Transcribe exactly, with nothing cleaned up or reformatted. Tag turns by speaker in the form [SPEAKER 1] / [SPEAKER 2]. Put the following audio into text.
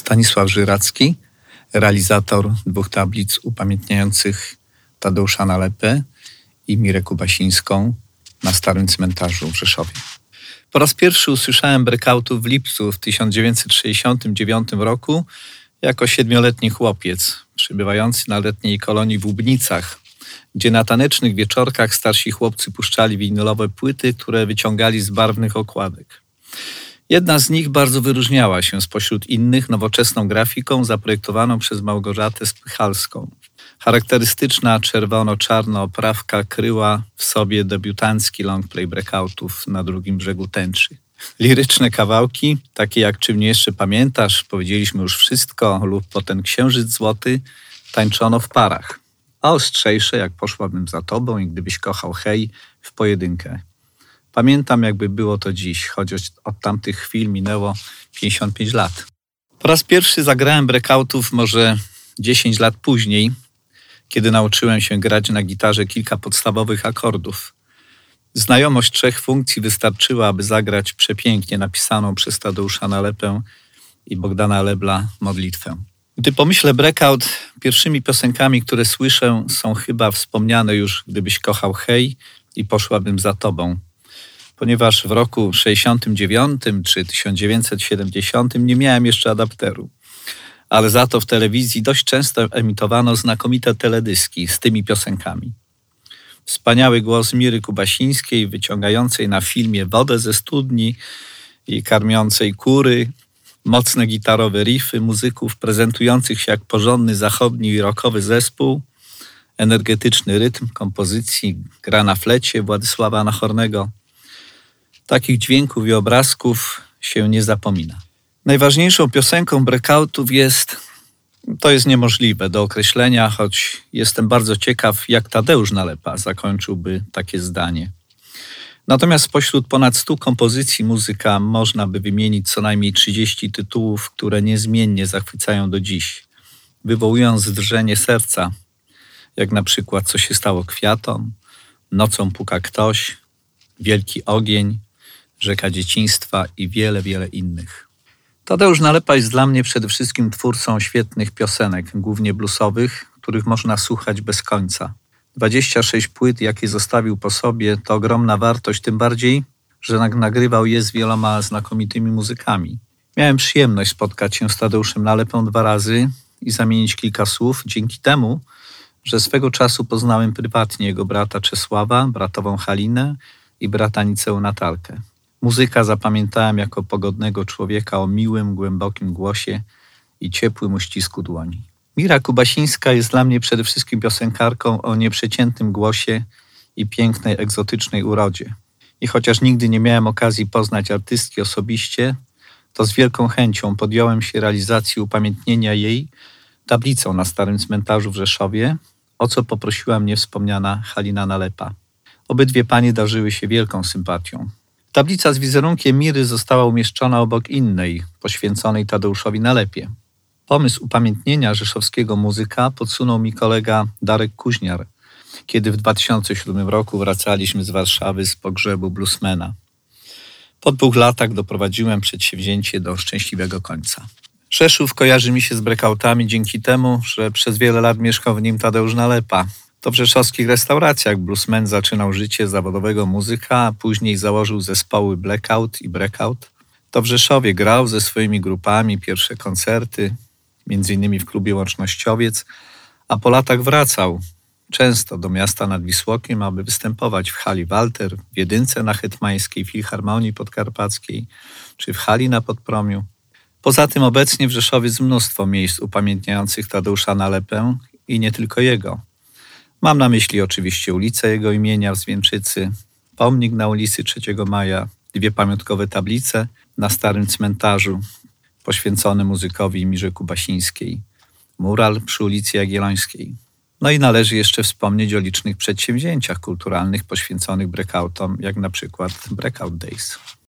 [SPEAKER 1] Stanisław Żyracki, realizator dwóch tablic upamiętniających Tadeusza Nalepę i Mirę Kubasińską na Starym Cmentarzu w Rzeszowie. Po raz pierwszy usłyszałem breakoutów w lipcu w tysiąc dziewięćset sześćdziesiątym dziewiątym roku jako siedmioletni chłopiec przybywający na letniej kolonii w Łubnicach, gdzie na tanecznych wieczorkach starsi chłopcy puszczali winylowe płyty, które wyciągali z barwnych okładek. Jedna z nich bardzo wyróżniała się spośród innych nowoczesną grafiką zaprojektowaną przez Małgorzatę Spychalską. Charakterystyczna czerwono-czarna oprawka kryła w sobie debiutancki longplay breakoutów na drugim brzegu tęczy. Liryczne kawałki, takie jak Czy mnie jeszcze pamiętasz, Powiedzieliśmy już wszystko lub Po ten księżyc złoty, tańczono w parach, a ostrzejsze jak Poszłabym za tobą i Gdybyś kochał hej w pojedynkę. Pamiętam, jakby było to dziś, choć od tamtych chwil minęło pięćdziesiąt pięć lat. Po raz pierwszy zagrałem breakoutów może dziesięć lat później, kiedy nauczyłem się grać na gitarze kilka podstawowych akordów. Znajomość trzech funkcji wystarczyła, aby zagrać przepięknie napisaną przez Tadeusza Nalepę i Bogdana Lebla modlitwę. Gdy pomyślę breakout, pierwszymi piosenkami, które słyszę, są chyba wspomniane już Gdybyś kochał hej i Poszłabym za tobą. Ponieważ w roku sześćdziesiątym dziewiątym czy tysiąc dziewięćset siedemdziesiątym nie miałem jeszcze adapteru. Ale za to w telewizji dość często emitowano znakomite teledyski z tymi piosenkami. Wspaniały głos Miry Kubasińskiej, wyciągającej na filmie wodę ze studni i karmiącej kury, mocne gitarowe riffy muzyków prezentujących się jak porządny zachodni i rockowy zespół, energetyczny rytm kompozycji, gra na flecie Władysława Nachornego. Takich dźwięków i obrazków się nie zapomina. Najważniejszą piosenką breakoutów jest, to jest niemożliwe do określenia, choć jestem bardzo ciekaw, jak Tadeusz Nalepa zakończyłby takie zdanie. Natomiast spośród ponad stu kompozycji muzyka można by wymienić co najmniej trzydzieści tytułów, które niezmiennie zachwycają do dziś, wywołując drżenie serca, jak na przykład Co się stało kwiatom, Nocą puka ktoś, Wielki ogień, Rzeka dzieciństwa i wiele, wiele innych. Tadeusz Nalepa jest dla mnie przede wszystkim twórcą świetnych piosenek, głównie bluesowych, których można słuchać bez końca. dwadzieścia sześć płyt, jakie zostawił po sobie, to ogromna wartość, tym bardziej, że nagrywał je z wieloma znakomitymi muzykami. Miałem przyjemność spotkać się z Tadeuszem Nalepą dwa razy i zamienić kilka słów dzięki temu, że swego czasu poznałem prywatnie jego brata Czesława, bratową Halinę i brata Nicę Natalkę. Muzyka zapamiętałem jako pogodnego człowieka o miłym, głębokim głosie i ciepłym uścisku dłoni. Mira Kubasińska jest dla mnie przede wszystkim piosenkarką o nieprzeciętnym głosie i pięknej, egzotycznej urodzie. I chociaż nigdy nie miałem okazji poznać artystki osobiście, to z wielką chęcią podjąłem się realizacji upamiętnienia jej tablicą na Starym Cmentarzu w Rzeszowie, o co poprosiła mnie wspomniana Halina Nalepa. Obydwie panie darzyły się wielką sympatią. Tablica z wizerunkiem Miry została umieszczona obok innej, poświęconej Tadeuszowi Nalepie. Pomysł upamiętnienia rzeszowskiego muzyka podsunął mi kolega Darek Kuźniar, kiedy w dwa tysiące siódmym roku wracaliśmy z Warszawy z pogrzebu bluesmana. Po dwóch latach doprowadziłem przedsięwzięcie do szczęśliwego końca. Rzeszów kojarzy mi się z breakoutami dzięki temu, że przez wiele lat mieszkał w nim Tadeusz Nalepa. To w rzeszowskich restauracjach bluesman zaczynał życie zawodowego muzyka, a później założył zespoły Blackout i Breakout. To w Rzeszowie grał ze swoimi grupami pierwsze koncerty, między innymi w klubie Łącznościowiec, a po latach wracał często do miasta nad Wisłokiem, aby występować w hali Walter, w Jedynce na Hetmańskiej, Filharmonii Podkarpackiej czy w hali na Podpromiu. Poza tym obecnie w Rzeszowie jest mnóstwo miejsc upamiętniających Tadeusza Nalepę i nie tylko jego. Mam na myśli oczywiście ulicę jego imienia w Zwieńczycy, pomnik na ulicy trzeciego maja, dwie pamiątkowe tablice na Starym Cmentarzu poświęcone muzykowi Mirze Kubasińskiej, mural przy ulicy Jagiellońskiej. No i należy jeszcze wspomnieć o licznych przedsięwzięciach kulturalnych poświęconych breakoutom, jak na przykład Breakout Days.